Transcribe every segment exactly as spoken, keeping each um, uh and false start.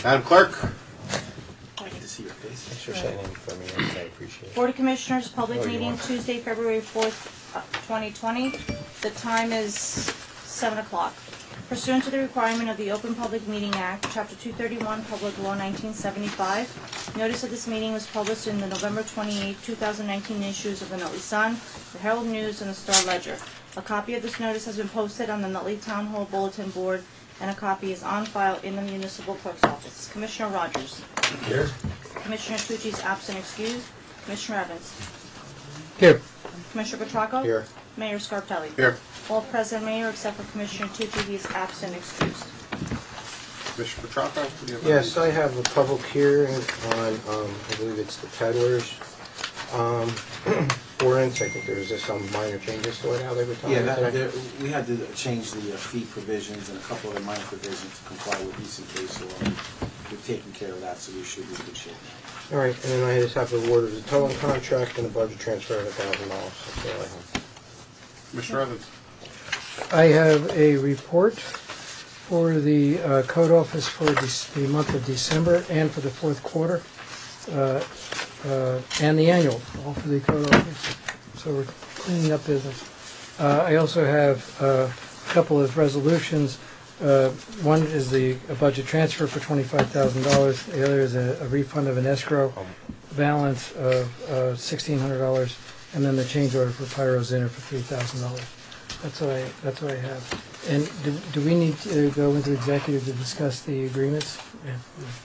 Madam Clerk? I get to see your face. Thanks for signing for me. I appreciate it. Board of Commissioners, public Oh, you meeting want- Tuesday, February fourth, uh, twenty twenty. The time is seven o'clock. Pursuant to the requirement of the Open Public Meeting Act, Chapter two thirty-one, Public Law nineteen seventy-five, notice of this meeting was published in the November twenty-eighth, two thousand nineteen issues of the Nutley Sun, the Herald News, and the Star Ledger. A copy of this notice has been posted on the Nutley Town Hall Bulletin Board, and a copy is on file in the Municipal Clerk's office. Commissioner Rogers. Here? Commissioner Tucci is absent excused. Commissioner Evans. Here. Commissioner Petracco? Here. Mayor Scarpelli? Here. All present, Mayor, except for Commissioner Tucci, he is absent excused. Commissioner Petracco? what do you have? Yes, I have a public hearing on, um, I believe it's the peddlers. Um, ordinance, I think there was just some minor changes to it, how they were talking Yeah, that, about there, we had to change the uh, fee provisions and a couple of the minor provisions to comply with recent case, so um, we've taken care of that, so we should be in good shape now. All right, and then I just have the award of the towing contract and a budget transfer of a thousand dollars. That's all I have. Commissioner Evans? I have a report for the uh, code office for this- the month of December and for the fourth quarter, uh, uh, and the annual, all for the code office. So we're cleaning up business. Uh, I also have uh, a couple of resolutions. Uh, One is the a budget transfer for twenty-five thousand dollars. The other is a a refund of an escrow balance of uh, sixteen hundred dollars, and then the change order for Pyrozinner for three thousand dollars. That's what I, that's what I have. And do, do we need to go into executive to discuss the agreements? Yeah,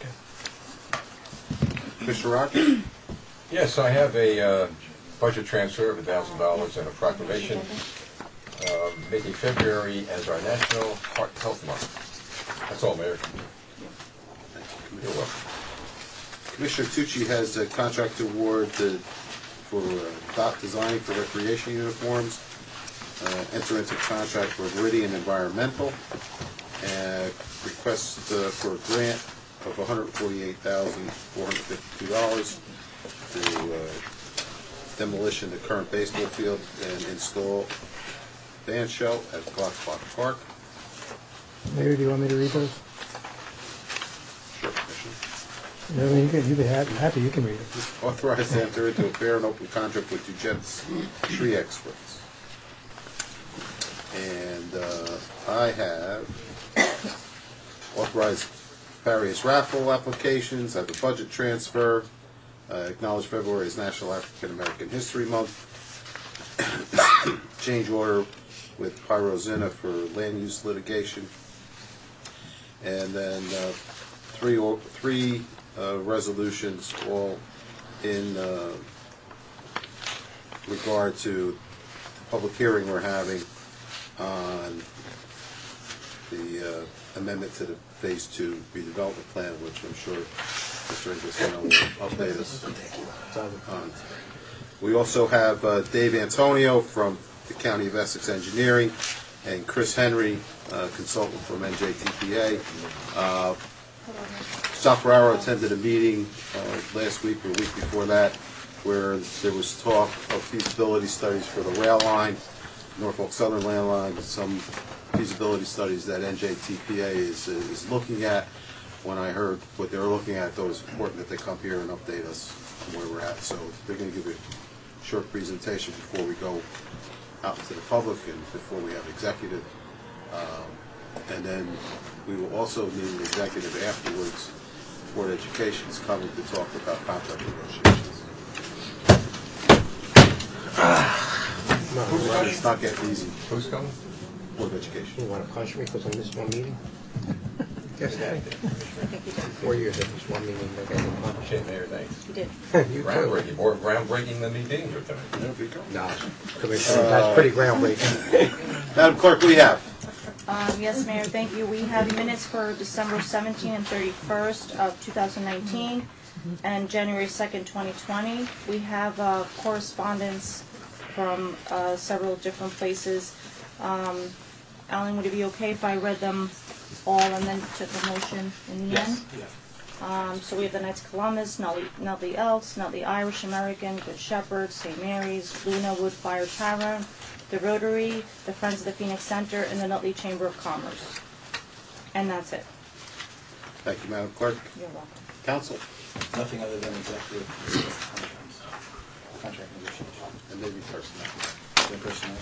okay. Commissioner Rogers? Yes, I have a uh, budget transfer of one thousand dollars and a proclamation uh, making February as our National Heart Health Month. That's all, Mayor. You're welcome. Commissioner Tucci has a contract award to, for uh, dot designing for recreation uniforms. Uh, enter into contract for Meridian Environmental, and request uh, for a grant of one hundred forty-eight thousand four hundred fifty-two dollars to uh, demolition the current baseball field and install band shell at Glocksbach Park. Mayor, do you want me to read those? Sure, Commissioner. I mean, you can, you'd be happy, happy, you can read them. Authorized to enter into a fair and open contract with Dujet's Tree Experts. And uh, I have authorized various raffle applications, I have a budget transfer, uh, acknowledge February as National African American History Month, change order with Pyrozinner for land use litigation, and then uh, three, or, three uh, resolutions all in uh, regard to the public hearing we're having on the uh, amendment to the Phase Two redevelopment plan, which I'm sure Mister Inglesino will update us on. We also have uh, Dave Antonio from the County of Essex Engineering and Chris Henry, uh, consultant from N J T P A. Uh, Sal Ferraro attended a meeting uh, last week or a week before that where there was talk of feasibility studies for the rail line, Norfolk Southern Land Line, some feasibility studies that N J T P A is, is looking at. When I heard what they were looking at, though, it was important that they come here and update us on where we're at. So they're going to give a short presentation before we go out into the public and before we have executive. Um, and then we will also need an executive afterwards. Board of Education is coming to talk about contract negotiations. It's not getting easy. Who's coming? Board of Education. You want to punch me because I missed one meeting? Yes, I did. Four years, I missed one meeting. I got a punch. Shit, Mayor, thanks. You did. You too. Groundbreaking, more groundbreaking than these meetings are tonight. There we go. No, Commissioner, that's pretty groundbreaking. Madam Clerk, we have. Um, yes, Mayor, thank you. We have minutes for December seventeenth and thirty-first of two thousand nineteen and January second, twenty twenty. We have uh, correspondence from uh, several different places. Um, Alan, would it be okay if I read them all and then took a motion in the end? Yes. Um, so we have the Knights of Columbus, Nutley, Nutley Elks, Nutley Irish American, Good Shepherd, Saint Mary's, Luna Wood Fire Tavern, the Rotary, the Friends of the Phoenix Center, and the Nutley Chamber of Commerce. And that's it. Thank you, Madam Clerk. You're welcome. Counsel, Nothing other than executive contracts, contract negotiations, and maybe personnel. and personnel.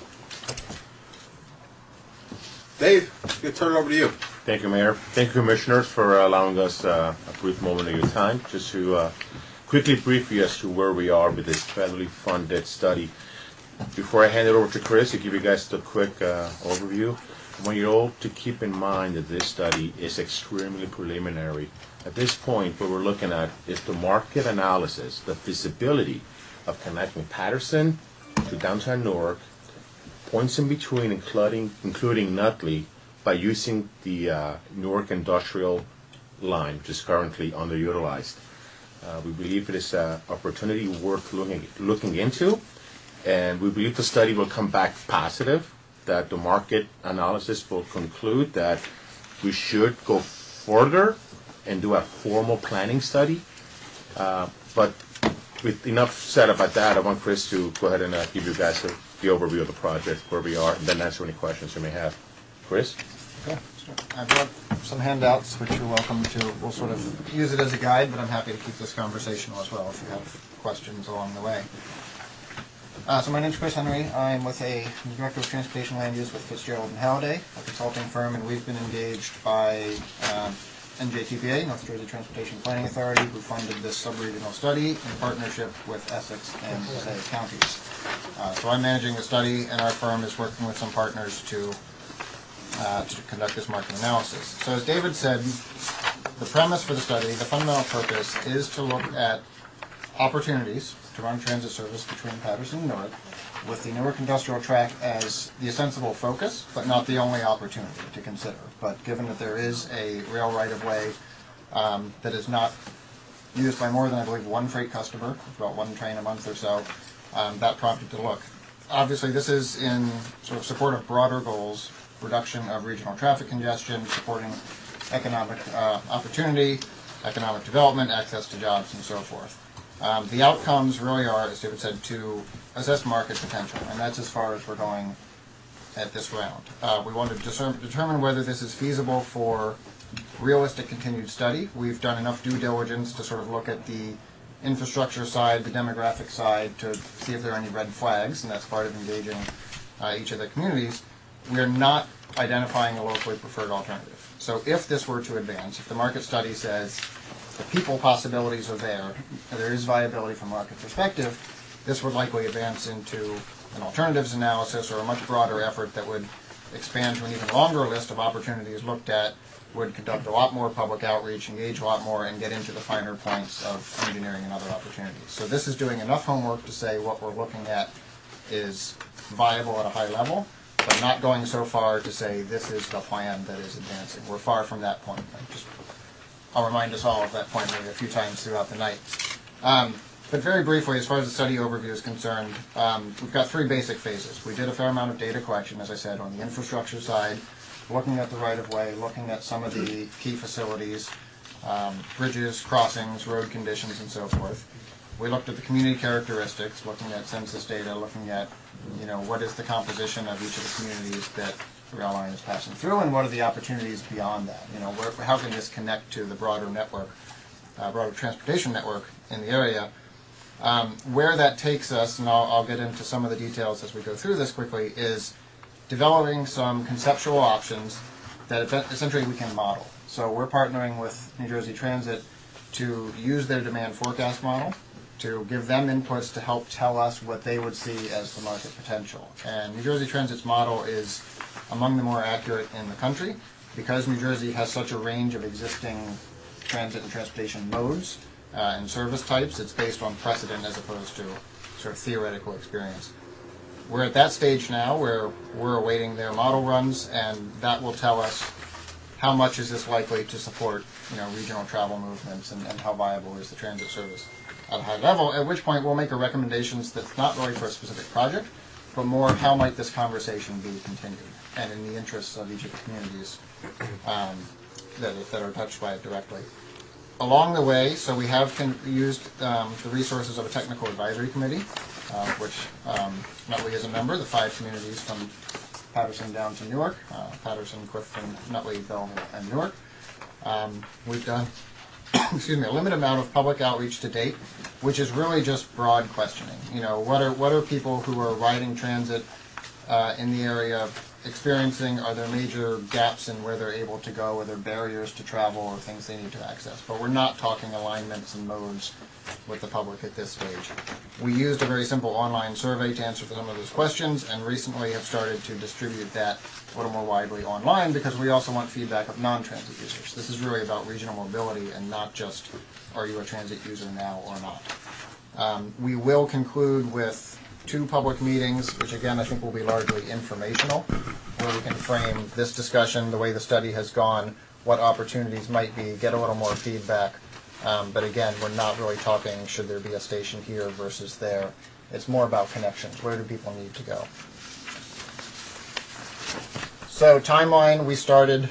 Dave, I'm going to turn it over to you. Thank you, Mayor. Thank you, Commissioners, for allowing us uh, a brief moment of your time just to uh, quickly brief you as to where we are with this federally funded study. Before I hand it over to Chris to give you guys a quick uh, overview, I want you all to keep in mind that this study is extremely preliminary. At this point, what we're looking at is the market analysis, the feasibility of connecting Patterson to downtown Newark, points in between, including, including Nutley, by using the uh, Newark Industrial Line, which is currently underutilized. Uh, we believe it is an opportunity worth looking, looking into, and we believe the study will come back positive, that the market analysis will conclude that we should go further and do a formal planning study. Uh, but with enough said about that, I want Chris to go ahead and uh, give you guys a, the overview of the project, where we are, and then answer any questions you may have. Chris? Okay. I've got some handouts which you're welcome to. We'll sort of use it as a guide, but I'm happy to keep this conversational as well if you have questions along the way. Uh, so my name is Chris Henry. I'm with a I'm the Director of Transportation Land Use with Fitzgerald and Halliday, a consulting firm, and we've been engaged by uh, N J T P A, North Jersey Transportation Planning Authority, who funded this sub-regional study in partnership with Essex and Passaic counties. Uh, so I'm managing the study, and our firm is working with some partners to uh, to conduct this market analysis. So as David said, the premise for the study, the fundamental purpose, is to look at opportunities to run transit service between Patterson and Newark, with the Newark Industrial Track as the ostensible focus, but not the only opportunity to consider. But given that there is a rail right-of-way um, that is not used by more than, I believe, one freight customer, about one train a month or so, um, that prompted to look. Obviously, this is in sort of support of broader goals, reduction of regional traffic congestion, supporting economic uh, opportunity, economic development, access to jobs, and so forth. Um, the outcomes really are, as David said, to assess market potential, and that's as far as we're going at this round. Uh, we want to discern, determine whether this is feasible for realistic continued study. We've done enough due diligence to sort of look at the infrastructure side, the demographic side, to see if there are any red flags, and that's part of engaging uh, each of the communities. We are not identifying a locally preferred alternative. So if this were to advance, if the market study says the people possibilities are there, there is viability from a market perspective, this would likely advance into an alternatives analysis or a much broader effort that would expand to an even longer list of opportunities looked at, would conduct a lot more public outreach, engage a lot more, and get into the finer points of engineering and other opportunities. So this is doing enough homework to say what we're looking at is viable at a high level, but not going so far to say this is the plan that is advancing. We're far from that point. I just, I'll remind us all of that point maybe a few times throughout the night. Um, but very briefly, as far as the study overview is concerned, um, we've got three basic phases. We did a fair amount of data collection, as I said, on the infrastructure side, looking at the right-of-way, looking at some of the key facilities, um, bridges, crossings, road conditions, and so forth. We looked at the community characteristics, looking at census data, looking at, you know, what is the composition of each of the communities that the rail line is passing through, and what are the opportunities beyond that? You know, where, how can this connect to the broader network, uh, broader transportation network in the area? Um, where that takes us, and I'll, I'll get into some of the details as we go through this quickly, is developing some conceptual options that essentially we can model. So we're partnering with New Jersey Transit to use their demand forecast model to give them inputs to help tell us what they would see as the market potential. And New Jersey Transit's model is among the more accurate in the country because New Jersey has such a range of existing transit and transportation modes uh, and service types. It's based on precedent as opposed to sort of theoretical experience. We're at that stage now where we're awaiting their model runs, and that will tell us how much is this likely to support, you know, regional travel movements, and, and how viable is the transit service at a high level, at which point we'll make a recommendations that's not really for a specific project, but more how might this conversation be continued, and in the interests of each of the communities um, that, that are touched by it directly. Along the way, so we have con- used um, the resources of a technical advisory committee, uh, which um, Nutley is a member, the five communities from Patterson down to Newark, uh, Patterson, Clifton, Nutley, Belleville, and Newark. Um, we've done, excuse me, a limited amount of public outreach to date, which is really just broad questioning. You know, what are what are people who are riding transit uh, in the area experiencing? Are there major gaps in where they're able to go? Are there barriers to travel or things they need to access? But we're not talking alignments and modes with the public at this stage. We used a very simple online survey to answer some of those questions, and recently have started to distribute that a little more widely online because we also want feedback of non-transit users. This is really about regional mobility and not just are you a transit user now or not. Um, we will conclude with two public meetings, which again I think will be largely informational, where we can frame this discussion, the way the study has gone, what opportunities might be, get a little more feedback. Um, but again, we're not really talking should there be a station here versus there. It's more about connections. Where do people need to go? So timeline, we started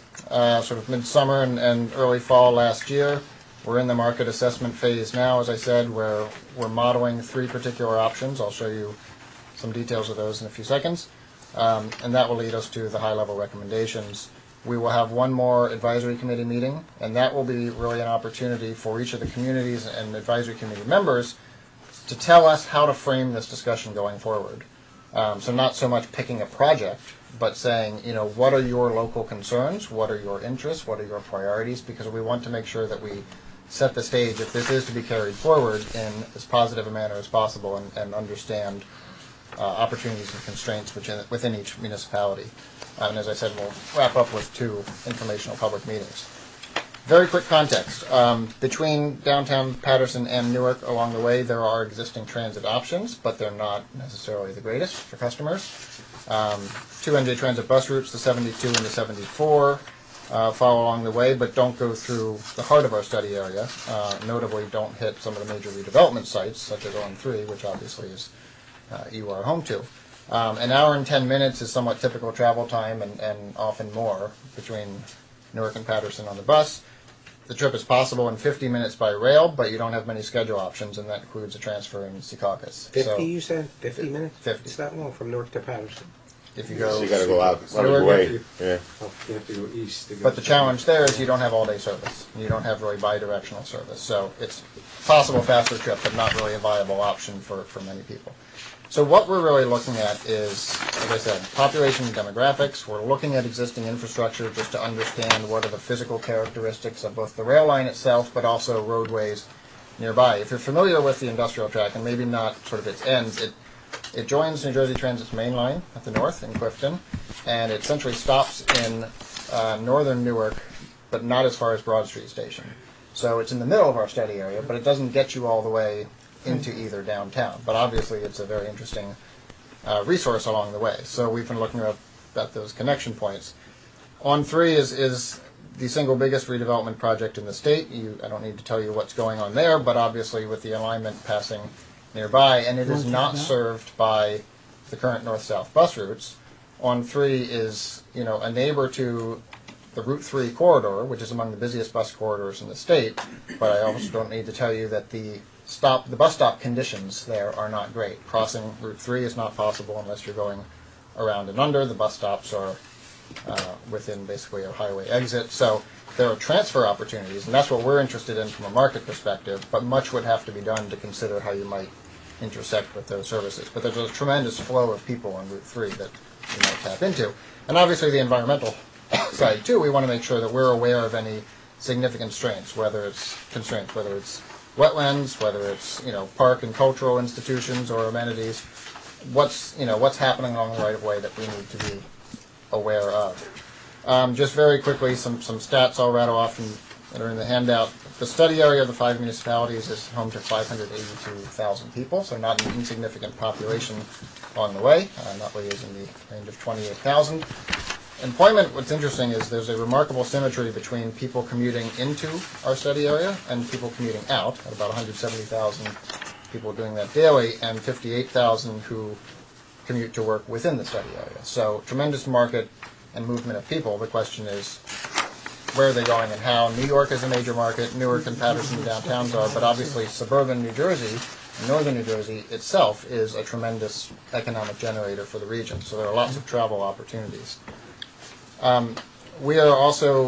uh, sort of midsummer and, and early fall last year. We're in the market assessment phase now, as I said, where we're modeling three particular options. I'll show you some details of those in a few seconds. Um, and that will lead us to the high-level recommendations. We will have one more advisory committee meeting, and that will be really an opportunity for each of the communities and advisory committee members to tell us how to frame this discussion going forward. Um, so not so much picking a project, but saying, you know, what are your local concerns? What are your interests? What are your priorities? Because we want to make sure that we set the stage, if this is to be carried forward, in as positive a manner as possible and, and understand uh, opportunities and constraints within, within each municipality. Uh, and as I said, we'll wrap up with two informational public meetings. Very quick context. Um, between downtown Patterson and Newark along the way, there are existing transit options, but they're not necessarily the greatest for customers. Um, two N J Transit bus routes, the seventy-two and the seventy-four, uh, follow along the way, but don't go through the heart of our study area. Uh, notably, don't hit some of the major redevelopment sites, such as O M three, which obviously is uh, you are home to. Um, an hour and ten minutes is somewhat typical travel time, and, and often more, between Newark and Patterson on the bus. The trip is possible in fifty minutes by rail, but you don't have many schedule options, and that includes a transfer in Secaucus. Fifty, So, you said? Fifty minutes? fifty. It's that long from Newark to Patterson. If you go, So you got to go out, out of Newark, the way. Yeah. Oh, you have to go east to go. but the challenge there is you don't have all-day service. You don't have really bi-directional service. So it's a possible faster trip, but not really a viable option for, for many people. So what we're really looking at is, as I said, population and demographics. We're looking at existing infrastructure just to understand what are the physical characteristics of both the rail line itself, but also roadways nearby. If you're familiar with the industrial track, and maybe not sort of its ends, it It joins New Jersey Transit's main line at the north in Clifton, and it essentially stops in uh, northern Newark, but not as far as Broad Street Station. So it's in the middle of our study area, but it doesn't get you all the way into either downtown. But obviously it's a very interesting uh, resource along the way. So we've been looking at, at those connection points. On three is, is the single biggest redevelopment project in the state. You, I don't need to tell you what's going on there, but obviously with the alignment passing nearby, and it is not served by the current north-south bus routes. On three is, you know, a neighbor to the Route three corridor, which is among the busiest bus corridors in the state, but I also don't need to tell you that the stop, the bus stop conditions there are not great. Crossing Route three is not possible unless you're going around and under. The bus stops are uh, within basically a highway exit. So there are transfer opportunities, and that's what we're interested in from a market perspective, but much would have to be done to consider how you might intersect with those services. But there's a tremendous flow of people on Route three that you might tap into. And obviously the environmental side, too, we want to make sure that we're aware of any significant constraints, whether it's constraints, whether it's wetlands, whether it's, you know, park and cultural institutions or amenities. What's, you know, what's happening along the right-of-way that we need to be aware of. Um, just very quickly, some, some stats I'll rattle off and that are in the handout. The study area of the five municipalities is home to five hundred eighty-two thousand people, so not an insignificant population on the way. Uh, Nutley is in the range of twenty-eight thousand. Employment, what's interesting is there's a remarkable symmetry between people commuting into our study area and people commuting out, at about one hundred seventy thousand people doing that daily, and fifty-eight thousand who commute to work within the study area. So tremendous market and movement of people. The question is, where are they going and how? New York is a major market. Newark and Patterson downtowns are, but obviously suburban New Jersey, northern New Jersey itself, is a tremendous economic generator for the region. So there are lots of travel opportunities. Um, we are also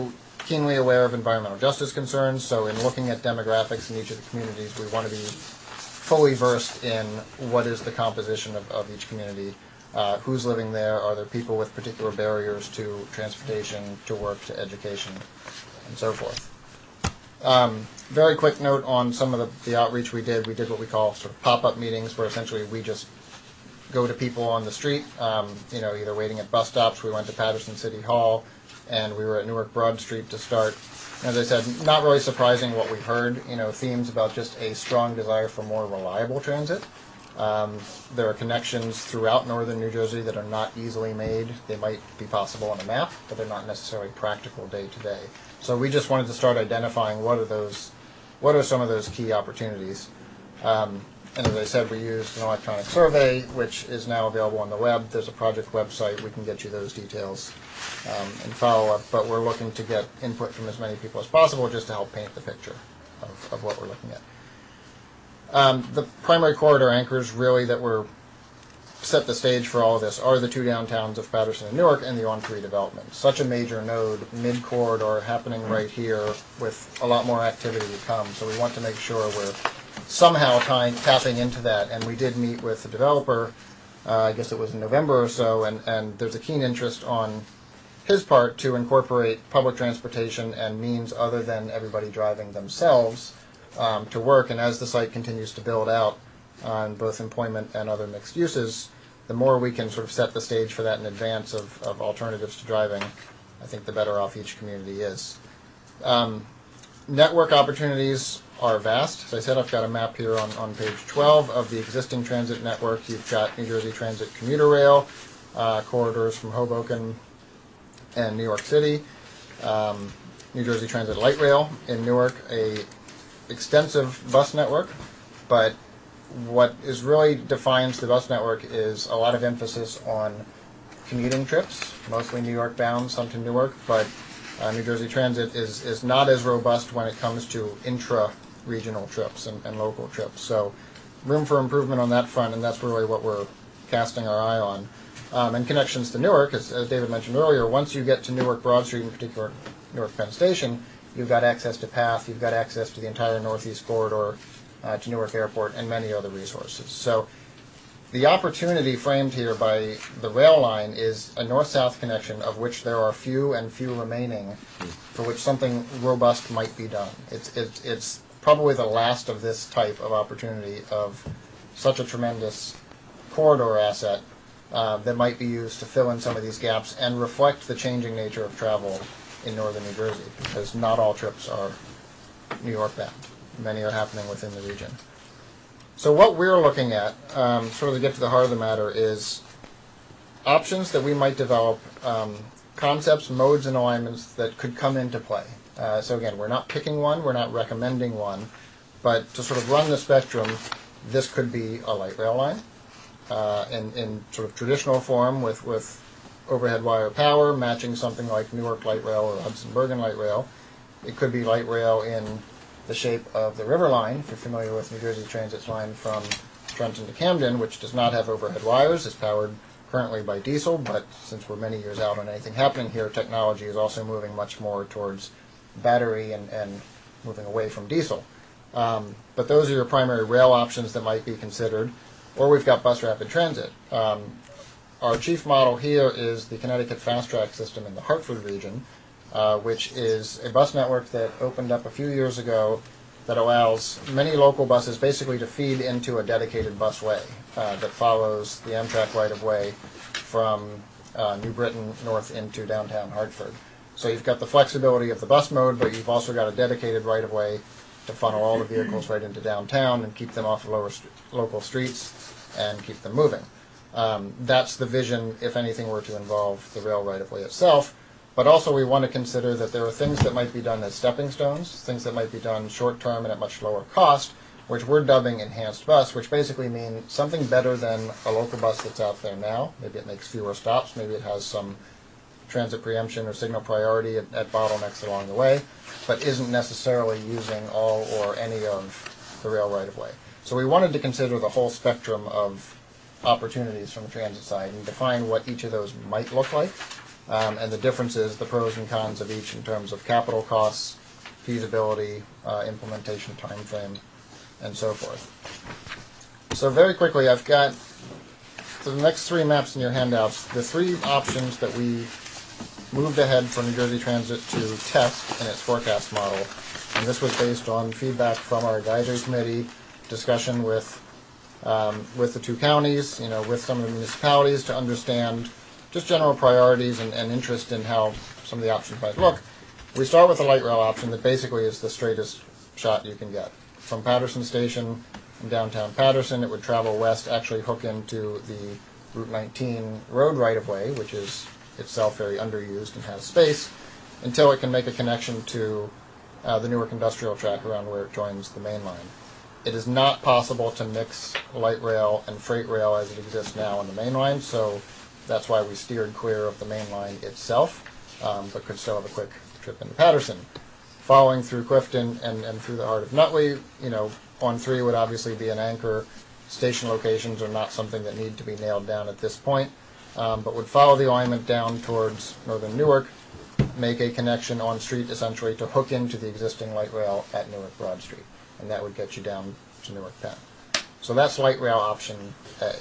keenly aware of environmental justice concerns, so in looking at demographics in each of the communities, we want to be fully versed in what is the composition of, of each community, uh, who's living there, are there people with particular barriers to transportation, to work, to education, and so forth. Um, very quick note on some of the, the outreach we did. We did what we call sort of pop-up meetings, where essentially we just go to people on the street, um, you know, either waiting at bus stops. We went to Patterson City Hall, and we were at Newark Broad Street to start. As I said, not really surprising what we heard, you know, themes about just a strong desire for more reliable transit. Um, there are connections throughout northern New Jersey that are not easily made. They might be possible on a map, but they're not necessarily practical day to day. So we just wanted to start identifying what are those, what are some of those key opportunities. Um, and as I said, we used an electronic survey, which is now available on the web. There's a project website. We can get you those details um, and follow up. But we're looking to get input from as many people as possible just to help paint the picture of, of what we're looking at. Um, the primary corridor anchors really that were set the stage for all of this are the two downtowns of Patterson and Newark and the On three development. Such a major node, mid-corridor, happening right here with a lot more activity to come. So we want to make sure we're somehow tying, tapping into that. And we did meet with the developer, uh, I guess it was in November or so, and, and there's a keen interest on his part to incorporate public transportation and means other than everybody driving themselves um, to work. And as the site continues to build out on both employment and other mixed uses, the more we can sort of set the stage for that in advance of, of alternatives to driving, I think the better off each community is. Um, network opportunities are vast. As I said, I've got a map here on, on page twelve of the existing transit network. You've got New Jersey Transit commuter rail, uh, corridors from Hoboken and New York City, um, New Jersey Transit light rail in Newark, a extensive bus network, but what is really defines the bus network is a lot of emphasis on commuting trips, mostly New York bound, some to Newark, but uh, New Jersey Transit is, is not as robust when it comes to intra-regional trips and, and local trips. So room for improvement on that front, and that's really what we're casting our eye on. Um, and connections to Newark, as, as David mentioned earlier, once you get to Newark Broad Street, in particular Newark Penn Station, you've got access to PATH, you've got access to the entire Northeast Corridor, Uh, to Newark Airport, and many other resources. So the opportunity framed here by the rail line is a north-south connection of which there are few and few remaining for which something robust might be done. It's, it's, it's probably the last of this type of opportunity of such a tremendous corridor asset uh, that might be used to fill in some of these gaps and reflect the changing nature of travel in northern New Jersey, because not all trips are New York bound. Many are happening within the region. So what we're looking at, um, sort of to get to the heart of the matter, is options that we might develop, um, concepts, modes, and alignments that could come into play. Uh, so again, we're not picking one, we're not recommending one, but to sort of run the spectrum, this could be a light rail line uh, in, in sort of traditional form with, with overhead wire power, matching something like Newark Light Rail or Hudson Bergen Light Rail. It could be light rail in the shape of the River Line, if you're familiar with New Jersey Transit's line from Trenton to Camden, which does not have overhead wires, is powered currently by diesel, but since we're many years out on anything happening here, technology is also moving much more towards battery and, and moving away from diesel. Um, but those are your primary rail options that might be considered, or we've got bus rapid transit. Um, our chief model here is the Connecticut Fast Track system in the Hartford region, Uh, which is a bus network that opened up a few years ago that allows many local buses basically to feed into a dedicated busway uh, that follows the Amtrak right-of-way from uh, New Britain north into downtown Hartford. So you've got the flexibility of the bus mode, but you've also got a dedicated right-of-way to funnel all the vehicles right into downtown and keep them off of lower st- local streets and keep them moving. Um, that's the vision if anything were to involve the rail right-of-way itself. But also we want to consider that there are things that might be done as stepping stones, things that might be done short-term and at much lower cost, which we're dubbing enhanced bus, which basically mean something better than a local bus that's out there now. Maybe it makes fewer stops, maybe it has some transit preemption or signal priority at, at bottlenecks along the way, but isn't necessarily using all or any of the rail right-of-way. So we wanted to consider the whole spectrum of opportunities from the transit side and define what each of those might look like. um, and the differences, the pros and cons of each in terms of capital costs, feasibility, uh, implementation timeframe, and so forth. So very quickly, I've got so the next three maps in your handouts, the three options that we moved ahead for New Jersey Transit to test in its forecast model. And this was based on feedback from our advisory committee, discussion with um, with the two counties, you know, with some of the municipalities to understand just general priorities and, and interest in how some of the options might look. We start with the light rail option that basically is the straightest shot you can get. From Patterson Station in downtown Patterson, it would travel west, actually hook into the Route nineteen road right-of-way, which is itself very underused and has space, until it can make a connection to uh, the Newark Industrial Track around where it joins the main line. It is not possible to mix light rail and freight rail as it exists now on the main line, so that's why we steered clear of the main line itself, um, but could still have a quick trip into Patterson. Following through Clifton and, and through the heart of Nutley, you know, on three would obviously be an anchor. Station locations are not something that need to be nailed down at this point, um, but would follow the alignment down towards northern Newark, make a connection on street essentially to hook into the existing light rail at Newark Broad Street, and that would get you down to Newark Penn. So that's light rail option A.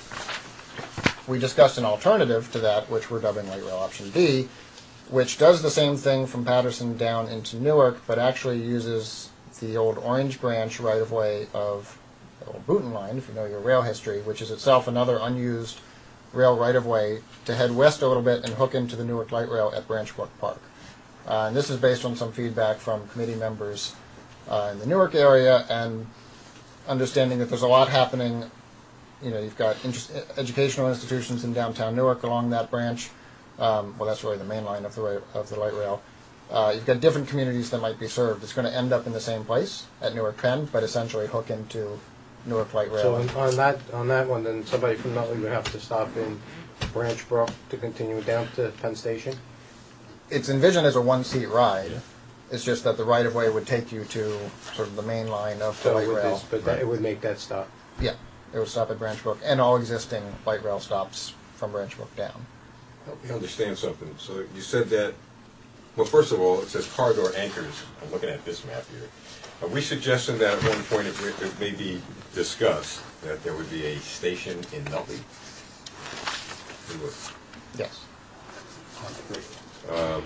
We discussed an alternative to that, which we're dubbing light rail option B, which does the same thing from Patterson down into Newark, but actually uses the old Orange Branch right-of-way of the old Booton line, if you know your rail history, which is itself another unused rail right-of-way, to head west a little bit and hook into the Newark Light Rail at Branch Brook Park. Uh, and this is based on some feedback from committee members uh, in the Newark area and understanding that there's a lot happening. You know, you've got interest, educational institutions in downtown Newark along that branch. Um, well, that's really the main line of the, ra- of the light rail. Uh, you've got different communities that might be served. It's going to end up in the same place at Newark Penn, but essentially hook into Newark Light Rail. So on- on that, on that one, then somebody from Nutley would have to stop in Branch Brook to continue down to Penn Station? It's envisioned as a one-seat ride. It's just that the right-of-way would take you to sort of the main line of the So light with rail. this, but that, it would make that stop. Yeah, it would stop at Branch Brook, and all existing light rail stops from Branch Brook down. Help me understand something. So you said that, well, first of all, it says corridor anchors. I'm looking at this map here. Are we suggesting that at one point it, it may be discussed that there would be a station in Nutley? We would. Yes. Um,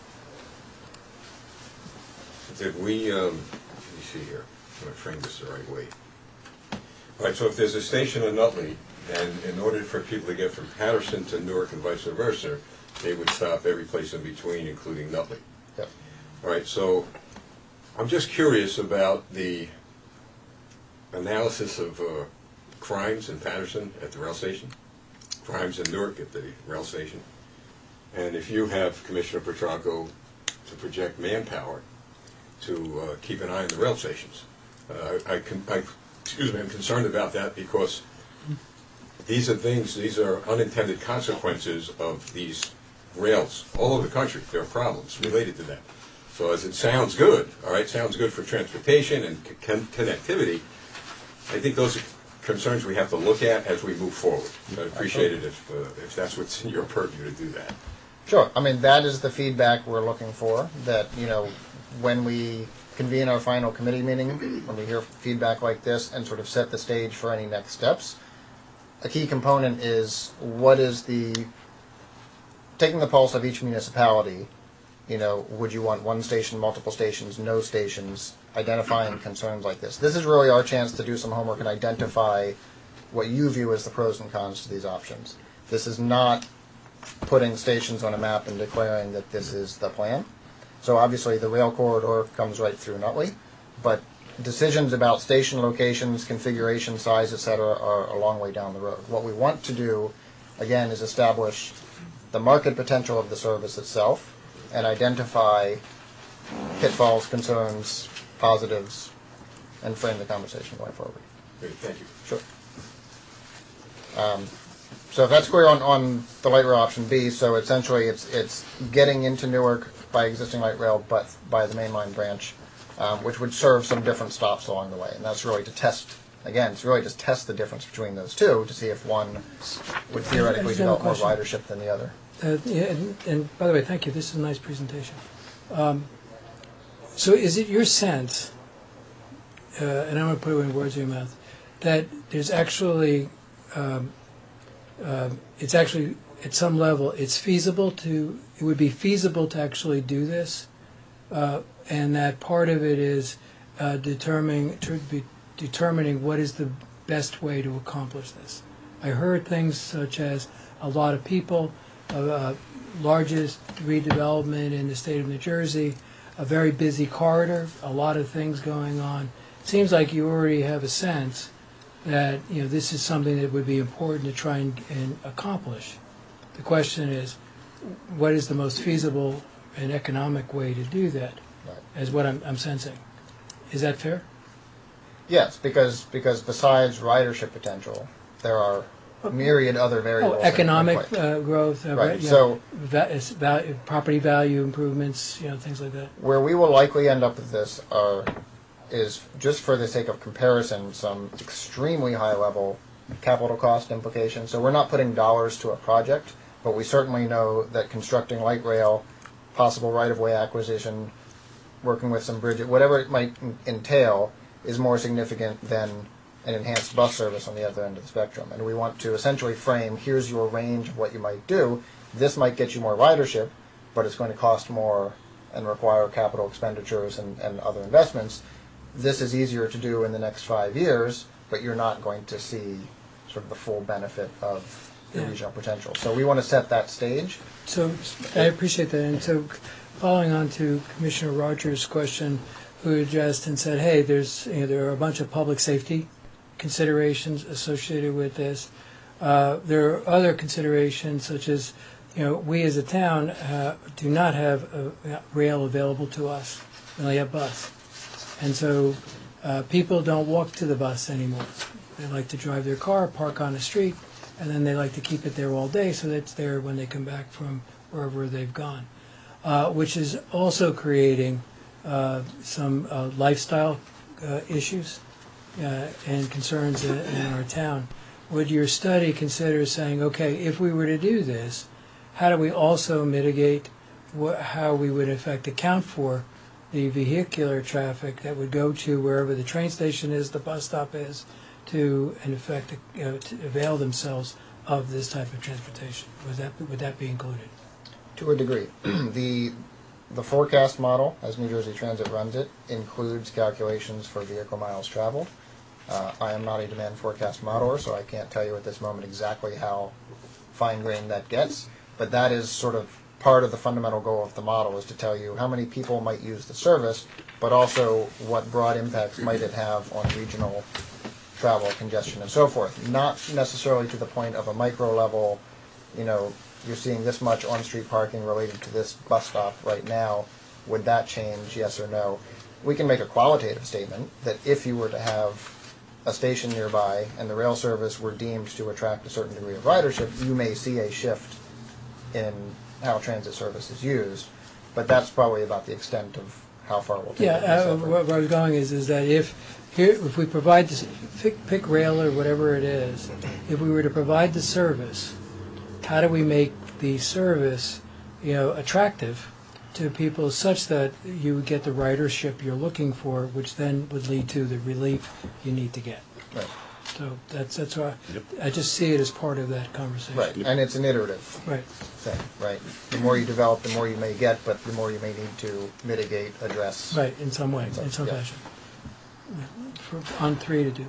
did we, um, let me see here, I'm going to frame this the right way. All right, so if there's a station in Nutley, and in order for people to get from Patterson to Newark and vice versa, they would stop every place in between, including Nutley. Yep. All right, so I'm just curious about the analysis of uh, crimes in Patterson at the rail station, crimes in Newark at the rail station, and if you have Commissioner Petranco to project manpower to uh, keep an eye on the rail stations. Uh, I, I, con- I, excuse me, I'm concerned about that because these are things, these are unintended consequences of these rails all over the country. There are problems related to that. So as it sounds good, all right, sounds good for transportation and con- connectivity, I think those are concerns we have to look at as we move forward. So I'd appreciate it if, uh, if that's what's in your purview to do that. Sure. I mean, that is the feedback we're looking for, that, you know, when we convene our final committee meeting, when we hear feedback like this and sort of set the stage for any next steps, a key component is what is the, taking the pulse of each municipality, you know, would you want one station, multiple stations, no stations, identifying concerns like this. This is really our chance to do some homework and identify what you view as the pros and cons to these options. This is not putting stations on a map and declaring that this is the plan. So obviously the rail corridor comes right through Nutley, but decisions about station locations, configuration, size, et cetera, are a long way down the road. What we want to do, again, is establish the market potential of the service itself and identify pitfalls, concerns, positives, and frame the conversation going forward. Great, thank you. Sure. Um, so if that's clear on, on the light rail option B, so essentially it's it's getting into Newark by existing light rail, but by the mainline branch, um, which would serve some different stops along the way. And that's really to test, again, it's really just test the difference between those two to see if one would theoretically I just have a develop more question. ridership than the other. Uh, yeah, and, and by the way, thank you. This is a nice presentation. Um, so, is it your sense, uh, and I'm going to put it in words in your mouth, that there's actually, um, uh, it's actually at some level, it's feasible to, it would be feasible to actually do this, uh, and that part of it is uh, determining to be determining what is the best way to accomplish this. I heard things such as a lot of people. Uh, largest redevelopment in the state of New Jersey, a very busy corridor, a lot of things going on. It seems like you already have a sense that you know this is something that would be important to try and, and accomplish. The question is, what is the most feasible and economic way to do that? Right. Is what I'm, I'm sensing. Is that fair? Yes, because because besides ridership potential, there are myriad other variables. Oh, in- in economic play. uh, growth, uh, Right, you so- know, va- is val- property value improvements, you know, things like that. Where we will likely end up with this are, is, just for the sake of comparison, some extremely high-level capital cost implications. So we're not putting dollars to a project, but we certainly know that constructing light rail, possible right-of-way acquisition, working with some bridge, whatever it might en- entail, is more significant than an enhanced bus service on the other end of the spectrum. And we want to essentially frame, here's your range of what you might do. This might get you more ridership, but it's going to cost more and require capital expenditures and, and other investments. This is easier to do in the next five years, but you're not going to see sort of the full benefit of the Yeah. regional potential. So we want to set that stage. So I appreciate that. And so following on to Commissioner Rogers' question, who addressed and said, hey, there's you know, there are a bunch of public safety considerations associated with this. Uh, there are other considerations such as, you know, we as a town uh, do not have a, a rail available to us. We only have bus. And so uh, people don't walk to the bus anymore. They like to drive their car, park on the street, and then they like to keep it there all day so that it's there when they come back from wherever they've gone, uh, which is also creating uh, some uh, lifestyle uh, issues uh, and concerns in, in our town. Would your study consider saying, okay, if we were to do this, how do we also mitigate wh- how we would in fact account for the vehicular traffic that would go to wherever the train station is, the bus stop is, to in effect you know, to avail themselves of this type of transportation? Would that would that be included? To a degree. the The forecast model, as New Jersey Transit runs it, includes calculations for vehicle miles traveled. Uh, I am not a demand forecast modeler, so I can't tell you at this moment exactly how fine-grained that gets, but that is sort of part of the fundamental goal of the model, is to tell you how many people might use the service, but also what broad impacts might it have on regional travel, congestion, and so forth. Not necessarily to the point of a micro level, you know, you're seeing this much on-street parking related to this bus stop right now. Would that change, yes or no? We can make a qualitative statement that if you were to have a station nearby and the rail service were deemed to attract a certain degree of ridership, you may see a shift in how transit service is used. But that's probably about the extent of how far we'll take Yeah, it. uh, where where I was going is, is that if here, if we provide this, pick, pick rail or whatever it is, if we were to provide the service, how do we make the service, you know, attractive to people such that you would get the ridership you're looking for, which then would lead to the relief you need to get? Right. So that's that's why Yep. I just see it as part of that conversation. Right, and it's an iterative Right. thing, right? The more you develop, the more you may get, but the more you may need to mitigate, address. Right. In some way, in some Yeah. fashion. For, on three to do.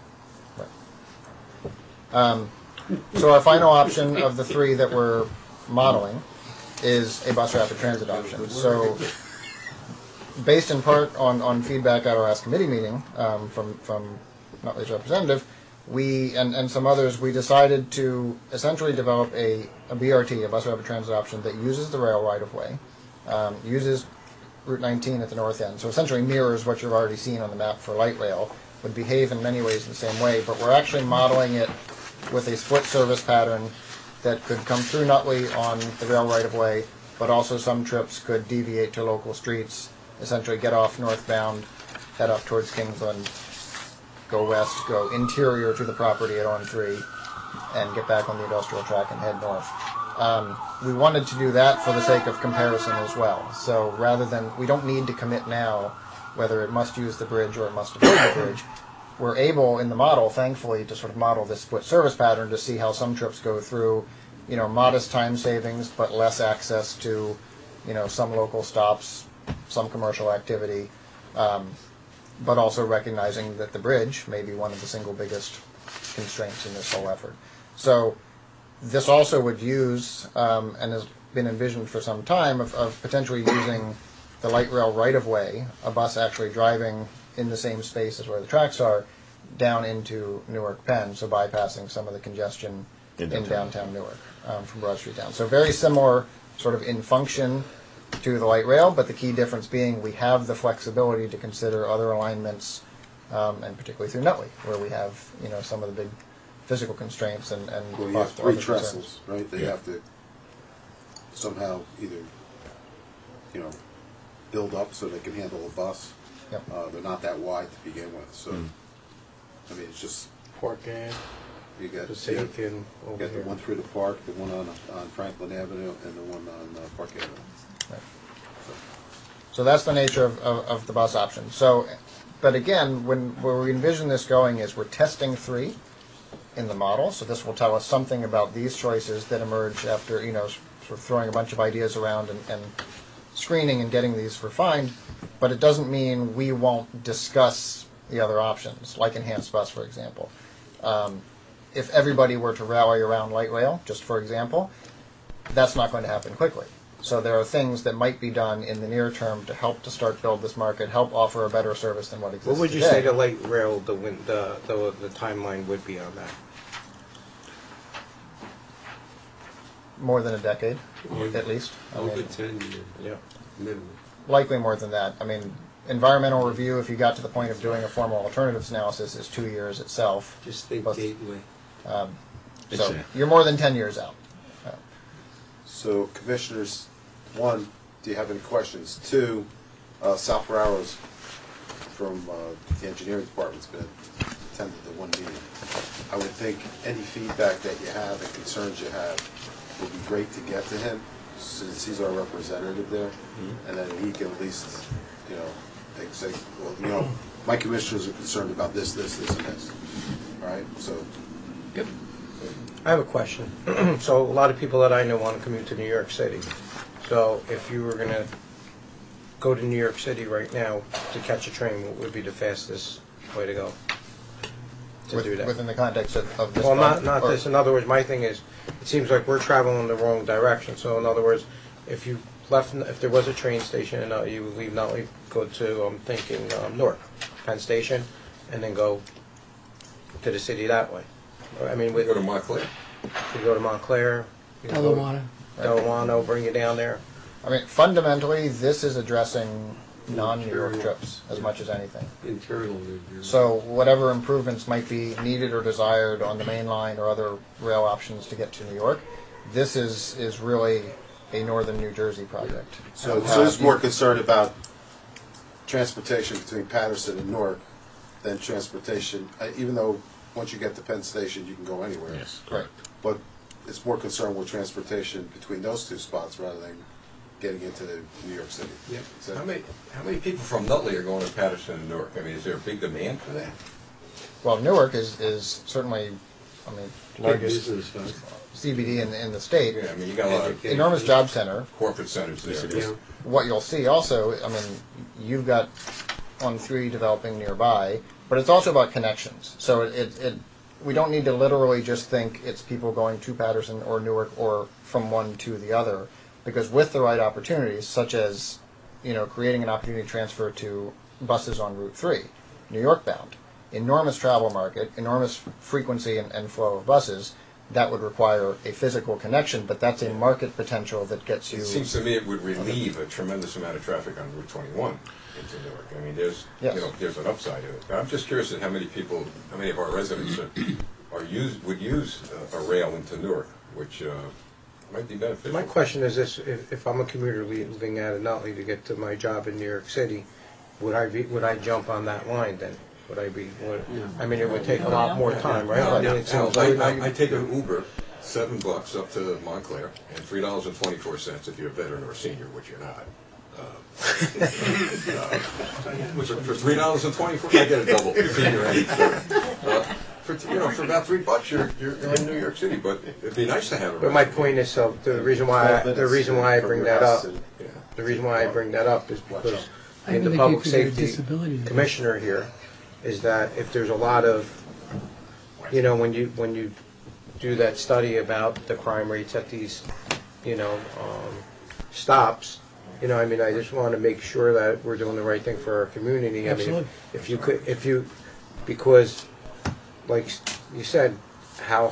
Um, so our final option of the three that we're modeling is a bus rapid transit option. So based in part on, on feedback at our last committee meeting um, from, from Nutley's representative, we and, and some others, we decided to essentially develop a, a B R T, a bus rapid transit option that uses the rail right-of-way, um, uses Route nineteen at the north end, so essentially mirrors what you've already seen on the map for light rail, would behave in many ways the same way, but we're actually modeling it with a split service pattern that could come through Nutley on the rail right-of-way, but also some trips could deviate to local streets, essentially get off northbound, head up towards Kingsland, go west, go interior to the property at on three, and get back on the industrial track and head north. Um, we wanted to do that for the sake of comparison as well. So rather than, we don't need to commit now whether it must use the bridge or it must avoid the bridge. We're able in the model, thankfully, to sort of model this split service pattern to see how some trips go through, you know, modest time savings, but less access to, you know, some local stops, some commercial activity, um, but also recognizing that the bridge may be one of the single biggest constraints in this whole effort. So this also would use, um, and has been envisioned for some time, of, of potentially using the light rail right-of-way, a bus actually driving in the same space as where the tracks are, down into Newark Penn, so bypassing some of the congestion in, in downtown Newark um, from Broad Street down. So very similar sort of in function to the light rail, but the key difference being we have the flexibility to consider other alignments, um, and particularly through Nutley, where we have, you know, some of the big physical constraints and, and Well, you have other three concerns. trestles, right? They have to somehow either, you know, build up so they can handle a bus. Yep. Uh, they're not that wide to begin with, so, I mean, it's just, Parking, you got, the you city got can you over got the here. one through the park, the one on, on Franklin Avenue, and the one on uh, Park Avenue. Right. So that's the nature of, of, of the bus option. So, but again, when where we envision this going is we're testing three in the model. So this will tell us something about these choices that emerge after, you know, sort of throwing a bunch of ideas around and, and screening and getting these refined. But it doesn't mean we won't discuss the other options, like enhanced bus, for example. Um, if everybody were to rally around light rail, just for example, that's not going to happen quickly. So there are things that might be done in the near term to help to start build this market, help offer a better service than what exists What would you today. say the light rail, the, win- the, the, the timeline would be on that? More than a decade, at least. I Over mean, ten years, Yeah. minimum. likely more than that. I mean, environmental review, if you got to the point of doing a formal alternatives analysis, is two years itself. Just think But- gateway. Um, It's so a- you're more than ten years out. So, commissioners, one, do you have any questions? Two, uh, Sal Ferraro's from uh, the engineering department's been attended the one meeting. I would think any feedback that you have and concerns you have would be great to get to him, since he's our representative there, and then he can at least, you know, like say, well, you know, my commissioners are concerned about this, this, this, and this. All right, so I have a question. So a lot of people that I know want to commute to New York City. So if you were going to go to New York City right now to catch a train, what would be the fastest way to go to With- do that? Within the context of, of this. Well, not, fund, not or- this. In other words, my thing is, it seems like we're traveling in the wrong direction. So in other words, if you left, if there was a train station in Nutley, you would leave Nutley, go to, I'm thinking, um, Newark, Penn Station, and then go to the city that way. I mean, We we go to Montclair. you go to Montclair. you can go to Delaware. Delaware, bring you down there. I mean, fundamentally, this is addressing non-New York Internal. trips as much as anything. Internal review. So whatever improvements might be needed or desired on the main line or other rail options to get to New York, this is, is really a northern New Jersey project. So, Uh, so he's more concerned about transportation between Patterson and Newark than transportation, uh, even though once you get to Penn Station, you can go anywhere. Yes. Right. But it's more concerned with transportation between those two spots rather than getting into New York City. Yeah. So- How many, how many people from Nutley are going to Patterson and Newark? I mean, is there a big demand for that? Well, Newark is, is certainly, I mean, Big largest business, huh? C B D in, in the state. Yeah, I mean, you got a lot of Education. Enormous job center. corporate centers there. Yeah. What you'll see also, I mean, you've got one three developing nearby, but it's also about connections. So it, it, it we don't need to literally just think it's people going to Patterson or Newark or from one to the other, because with the right opportunities, such as, you know, creating an opportunity to transfer to buses on Route three, New York bound, enormous travel market, enormous frequency and, and flow of buses, that would require a physical connection, but that's a market potential that gets you. It seems to me it would relieve a tremendous amount of traffic on Route twenty-one into Newark. I mean, there's, Yes. you know, there's an upside to it. I'm just curious at how many people, how many of our residents are, are use, would use a, a rail into Newark, which uh, might be beneficial. My question is this: if, if I'm a commuter living out of Nutley to get to my job in New York City, would I be, would I jump on that line then? Would I be? Would, I mean, it would take a lot more time, right? I mean, it Now, sounds I, like I, I take an Uber seven bucks up to Montclair, and three dollars and twenty-four cents if you're a veteran or a senior, which you're not. Uh, uh, which for three dollars and twenty-four, I get a double. Senior and uh, for you know, for about three bucks, you're you're in New York City. But it'd be nice to have it. But my point is, so the reason why, I- the reason why I bring that up, Yeah. the reason why I bring that up is because I in even the think you public could get a safety disability. commissioner here, is that if there's a lot of, you know, when you, when you do that study about the crime rates at these, you know, um, stops, you know, I mean, I just want to make sure that we're doing the right thing for our community. I mean, Absolutely. if- if you could, if you, because, like you said, how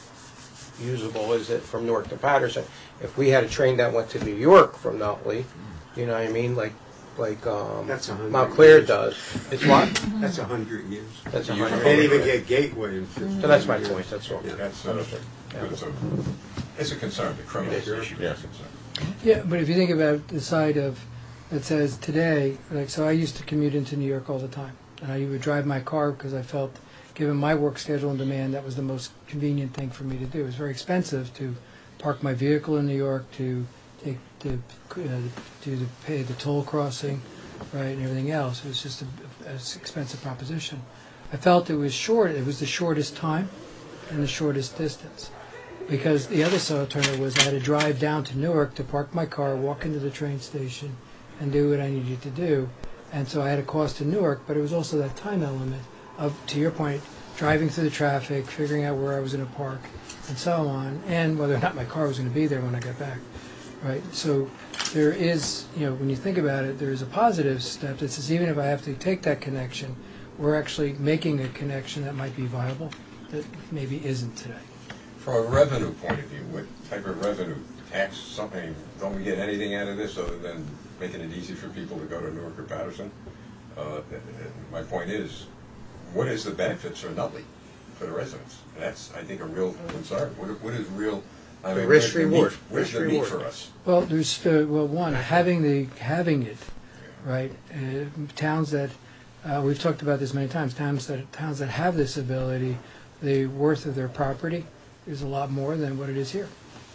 usable is it from Newark to Patterson? If we had a train that went to New York from Nutley, you know what I mean, like, like, um, That's a hundred Montclair years. does. It's what? That's a hundred years. That's a You hundred. Can't even get Gateway in fifty So that's my years. point, that's all. Yeah. That's uh, it's a it's a concern. The criminal It is. issue Yeah. is a concern. Yeah, but if you think about the side of, that says today, like, so I used to commute into New York all the time. And I would drive my car because I felt, given my work schedule and demand, that was the most convenient thing for me to do. It was very expensive to park my vehicle in New York, to take, to, uh, to the- pay the toll crossing, right, and everything else. It was just a, a expensive proposition. I felt it was short, it was the shortest time and the shortest distance. Because the other alternative was I had to drive down to Newark to park my car, walk into the train station, and do what I needed to do. And so I had a cost to Newark, but it was also that time element of, to your point, driving through the traffic, figuring out where I was going to park, and so on, and whether or not my car was going to be there when I got back. Right? So there is, you know, when you think about it, there is a positive step that says even if I have to take that connection, we're actually making a connection that might be viable that maybe isn't today. From a revenue point of view, what type of revenue, tax, something, don't we get anything out of this other than making it easy for people to go to Newark or Patterson? Uh, and- and my point is, what is the benefits for Nutley, for the residents? That's, I think, a real concern. What, what is real, I The mean, risk where's the meat- reward. Where's Risk the meat reward. for us? Well, there's uh, well, one having the having it, right? Uh, towns that uh, we've talked about this many times. Towns that towns that have this ability, the worth of their property is a lot more than what it is here,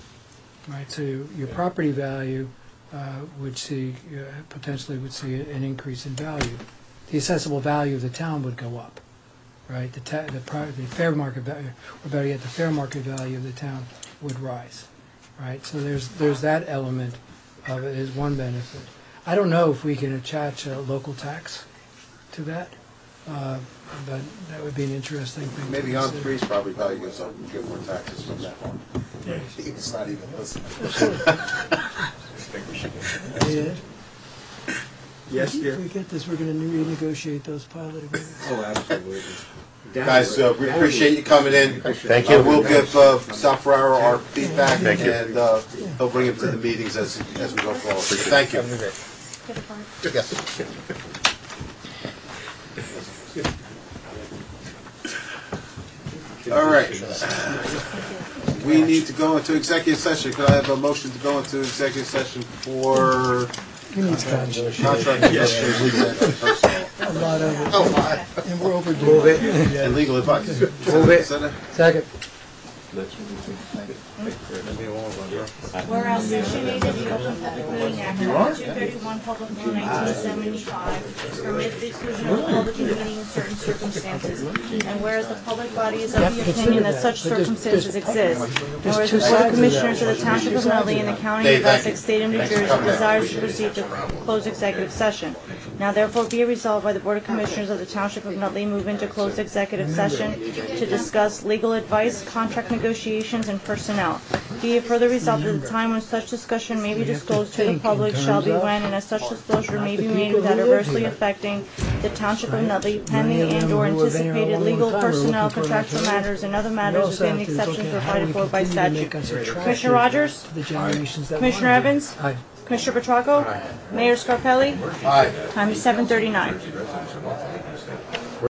right? So your property value uh, would see uh, potentially would see an increase in value. The assessable value of the town would go up, right? The ta- the, pri- the fair market value, or better yet, the fair market value of the town would rise. Right, so there's there's that element of it is one benefit. I don't know if we can attach a local tax to that, uh, but that would be an interesting thing. to Maybe on consider. three's probably value goes up and get more taxes from that one. It's not even listening. I think we should. Yeah. Yes, If dear. we get this, we're going to renegotiate those pilot agreements. Oh, absolutely. Guys, uh, we appreciate you coming in. Thank Uh, you. We'll give uh, Sal Ferraro our feedback, Thank you. and uh, he'll bring it to the meetings as as we go forward. Thank you. Yes. All right. We need to go into executive session. Could I have a motion to go into executive session for Who needs contract? contract negotiations and personnel? A lot of it, Oh, my. and we're overdue. Move it. And legal advice. Move it. Second. Whereas Section eight of the Open Public Meeting Act, Chapter two thirty-one, Public Law nineteen seventy-five, permits the exclusion of the public meeting in certain circumstances. And whereas the public body is of the opinion that such circumstances exist. And whereas the Board of Commissioners of the Township of Nutley and the County of Essex, State of New Jersey desires to proceed to close executive session. Now therefore be it resolved by the Board of Commissioners of the Township of Nutley move into closed executive session to discuss legal advice, contract negotiations, and personnel. Be it further resolved that the time when such discussion may be disclosed to the public shall be when and as such disclosure may be made without adversely affecting the Township of Nutley, pending and or anticipated legal, personnel, contractual matters, and other matters within the exceptions provided for by statute. Commissioner Rogers? Commissioner Evans? Aye. Commissioner Petracco? Mayor Scarpelli? Aye. Time is seven thirty-nine.